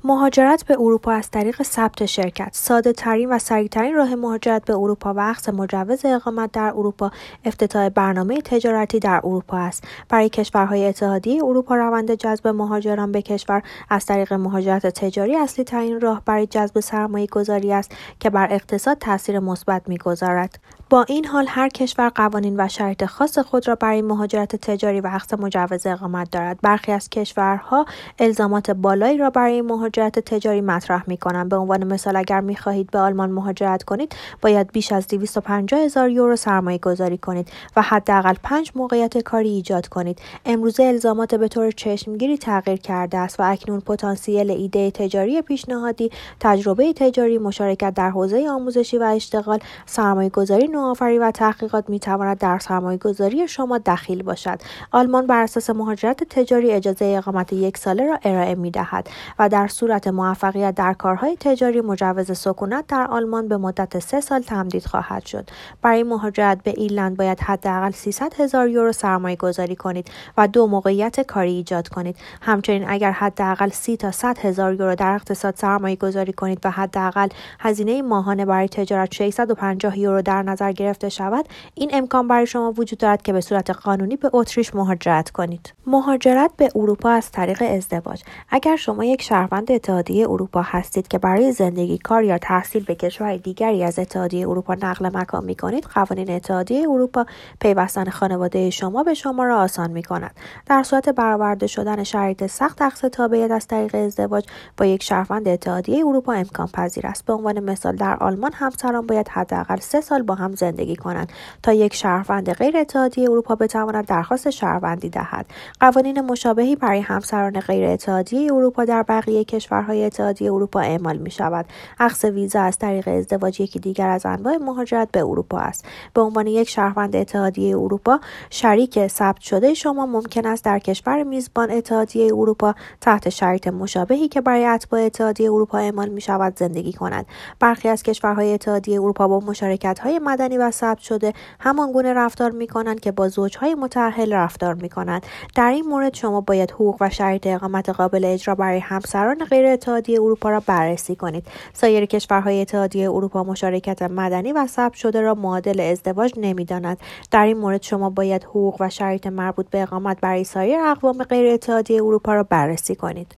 مهاجرت به اروپا از طریق ثبت شرکت، ساده‌ترین و سریع‌ترین راه مهاجرت به اروپا و اخذ مجوز اقامت در اروپا، افتتاح برنامه تجارتی در اروپا است. برای کشورهای اتحادیه اروپا روند جذب مهاجران به کشور از طریق مهاجرت تجاری اصلی‌ترین راه برای جذب سرمایه‌گذاری است که بر اقتصاد تاثیر مثبت می‌گذارد. با این حال هر کشور قوانین و شرایط خاص خود را برای مهاجرت تجاری و اخذ مجوز اقامت دارد. برخی از کشورها الزامات بالایی را برای مهاجرت تجاری مطرح می‌کنند. به عنوان مثال اگر می‌خواهید به آلمان مهاجرت کنید، باید بیش از 250,000 یورو سرمایه‌گذاری کنید و حداقل 5 موقعیت کاری ایجاد کنید. امروزه الزامات به طور چشمگیری تغییر کرده است و اکنون پتانسیل ایده تجاری پیشنهادی، تجربه تجاری، مشارکت در حوزه آموزشی و اشتغال، سرمایه‌گذاری نوآوری و تحقیقات می‌تواند در سرمایه‌گذاری شما دخیل باشد. آلمان بر اساس مهاجرت تجاری اجازه اقامت 1 ساله را ارائه می‌دهد و در صورت موفقیت در کارهای تجاری مجوز سکونت در آلمان به مدت 3 سال تمدید خواهد شد. برای مهاجرت به ایرلند باید حداقل 300,000 یورو سرمایه‌گذاری کنید و 2 موقعیت کاری ایجاد کنید. همچنین اگر حداقل 30 تا 100,000 یورو در اقتصاد سرمایه‌گذاری کنید و حداقل هزینه ماهانه برای تجارت 650 یورو در نظر گرفته شود، این امکان برای شما وجود دارد که به صورت قانونی به اتریش مهاجرت کنید. مهاجرت به اروپا از طریق ازدواج. اگر شما یک شهروند اتحادیه اروپا هستید که برای زندگی، کار یا تحصیل به کشور دیگری از اتحادیه اروپا نقل مکان می‌کنید، قوانین اتحادیه اروپا پیوستن خانواده شما به شما را آسان می‌کند. در صورت برآورده شدن شرایط سخت اخذ تابعیت از طریق ازدواج با یک شهروند اتحادیه اروپا امکان پذیر است. به عنوان مثال در آلمان همسران باید حداقل 3 سال با هم زندگی کنند تا یک شهروند غیر اتحادیه اروپا بتواند درخواست شهروندی دهد. قوانین مشابهی برای همسران غیر اتحادیه اروپا در بقیه کشورهای اتحادیه اروپا اعمال می‌شود. اخذ ویزا از طریق ازدواج یکی دیگر از انواع مهاجرت به اروپا است. به عنوان یک شهروند اتحادیه اروپا، شریک ثبت شده شما ممکن است در کشور میزبان اتحادیه اروپا تحت شرایط مشابهی که برای اتباع اتحادیه اروپا اعمال می‌شود زندگی کند. برخی از کشورهای اتحادیه اروپا با مشارکت‌های مدنی و ثبت شده همان گونه رفتار می‌کنند که با زوج‌های متأهل رفتار می‌کنند. در این مورد شما باید حقوق و شرایط اقامت قابل اجرا برای همسران غیر اتحادیه اروپا را بررسی کنید. سایر کشورهای اتحادیه اروپا مشارکت مدنی و ثبت شده را معادل ازدواج نمی‌دانند. در این مورد شما باید حقوق و شرایط مربوط به اقامت برای سایر اقوام غیر اتحادیه اروپا را بررسی کنید.